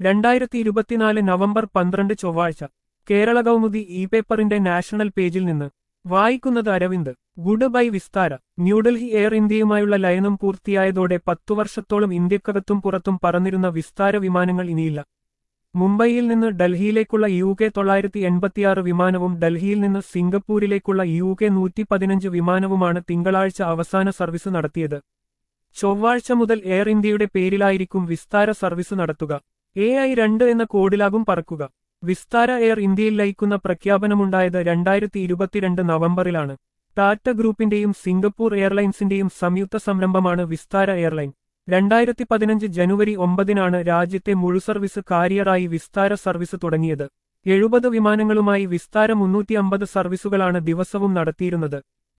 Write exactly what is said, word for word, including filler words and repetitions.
രണ്ടായിരത്തി ഇരുപത്തിനാല് നവംബർ പന്ത്രണ്ട് ചൊവ്വാഴ്ച കേരള കൗമുദി ഇ പേപ്പറിന്റെ നാഷണൽ പേജിൽ നിന്ന് വായിക്കുന്നത് Aravind. Good bye Vistara. New Delhi air ഇന്ത്യയുമായുള്ള ലയനം പൂർത്തിയായതോടെ പത്തു വർഷത്തോളം ഇന്ത്യക്കകത്തും പുറത്തും പറന്നിരുന്ന വിസ്താര വിമാനങ്ങൾ ഇനിയില്ല. മുംബൈയിൽ നിന്ന് ഡൽഹിയിലേക്കുള്ള യു കെ തൊള്ളായിരത്തി എൺപത്തിയാറ് വിമാനവും ഡൽഹിയിൽ നിന്ന് സിംഗപ്പൂരിലേക്കുള്ള യു കെ നൂറ്റി പതിനഞ്ച് വിമാനവുമാണ് തിങ്കളാഴ്ച അവസാന സർവീസ് നടത്തിയത്. ചൊവ്വാഴ്ച മുതൽ എയർ ഇന്ത്യയുടെ പേരിലായിരിക്കും വിസ്താര സർവീസ് നടത്തുക. എ ഐ രണ്ട് എന്ന കോഡിലാകും പറക്കുക. വിസ്താര എയർ ഇന്ത്യയിൽ ലയിക്കുന്ന പ്രഖ്യാപനമുണ്ടായത് രണ്ടായിരത്തി ഇരുപത്തിരണ്ട് നവംബറിലാണ്. ടാറ്റ ഗ്രൂപ്പിന്റെയും സിംഗപ്പൂർ എയർലൈൻസിന്റെയും സംയുക്ത സംരംഭമാണ് വിസ്താര എയർലൈൻ. രണ്ടായിരത്തി പതിനഞ്ച് ജനുവരി ഒമ്പതിനാണ് രാജ്യത്തെ മുഴുസർവീസ് കാരിയറായി വിസ്താര സർവീസ് തുടങ്ങിയത്. എഴുപത് വിമാനങ്ങളുമായി വിസ്താര മുന്നൂറ്റി അമ്പത് സർവീസുകളാണ് ദിവസവും നടത്തിയിരുന്നത്.